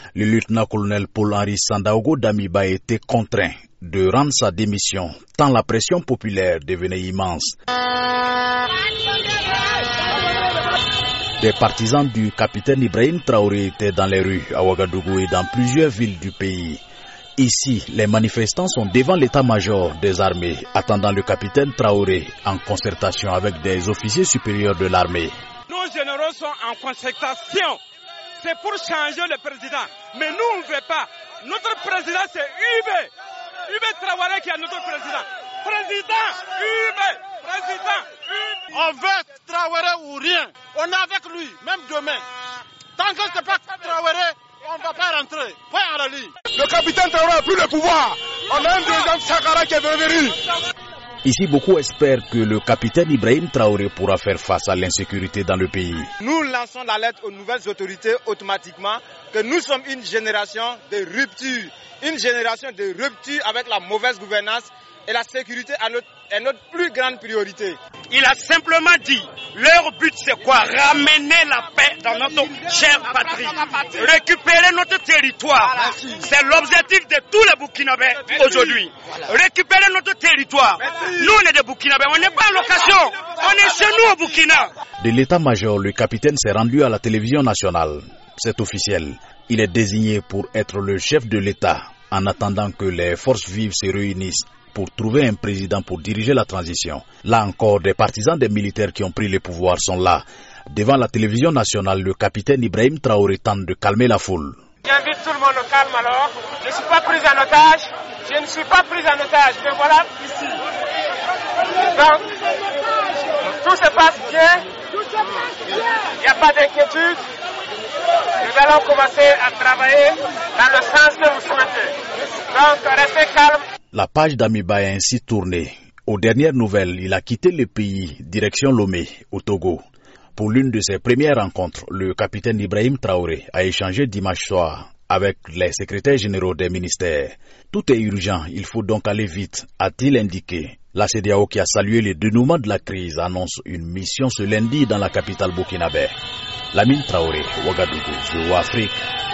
Le lieutenant-colonel Paul-Henri Sandaogo Damiba a été contraint de rendre sa démission tant la pression populaire devenait immense. Des partisans du capitaine Ibrahim Traoré étaient dans les rues à Ouagadougou et dans plusieurs villes du pays. Ici, les manifestants sont devant l'état-major des armées, attendant le capitaine Traoré en concertation avec des officiers supérieurs de l'armée. Nos généraux sont en concertation. C'est pour changer le président. Mais nous, on ne veut pas. Notre président, c'est Ubé. Ubé Traoré qui est notre président. Président Ubé. Président Ubé. On veut Traoré ou rien. On est avec lui, même demain. Tant que ce n'est pas Traoré, on ne va pas rentrer. Point à la ligne. Le capitaine Traoré n'a plus le pouvoir. On a un deuxième Sakara qui est venu. Ici, beaucoup espèrent que le capitaine Ibrahim Traoré pourra faire face à l'insécurité dans le pays. Nous lançons l'alerte aux nouvelles autorités automatiquement que nous sommes une génération de rupture. Une génération de rupture avec la mauvaise gouvernance et la sécurité est notre plus grande priorité. Il a simplement dit, leur but c'est quoi? Ramener la paix dans notre chère patrie. Récupérer notre territoire. C'est l'objectif de tous les Burkinabés aujourd'hui. Récupérer notre territoire. Nous on est des Burkinabés, on n'est pas en location. On est chez nous au Burkina. De l'état-major, le capitaine s'est rendu à la télévision nationale. C'est officiel. Il est désigné pour être le chef de l'État en attendant que les forces vives se réunissent pour trouver un président pour diriger la transition. Là encore, des partisans des militaires qui ont pris le pouvoir sont là. Devant la télévision nationale, le capitaine Ibrahim Traoré tente de calmer la foule. J'invite tout le monde au calme alors. Je ne suis pas pris en otage. Je ne suis pas pris en otage. Mais voilà ici. Donc, tout se passe bien. Il n'y a pas d'inquiétude. Nous allons commencer à travailler dans le sens que vous souhaitez. Donc, restez calme. La page d'Amiba a ainsi tourné. Aux dernières nouvelles, il a quitté le pays, direction Lomé, au Togo. Pour l'une de ses premières rencontres, le capitaine Ibrahim Traoré a échangé dimanche soir avec les secrétaires généraux des ministères. Tout est urgent, il faut donc aller vite, a-t-il indiqué. La CEDEAO, qui a salué le dénouement de la crise, annonce une mission ce lundi dans la capitale burkinabé. Lamine Traoré, Ouagadougou, VOA Afrique.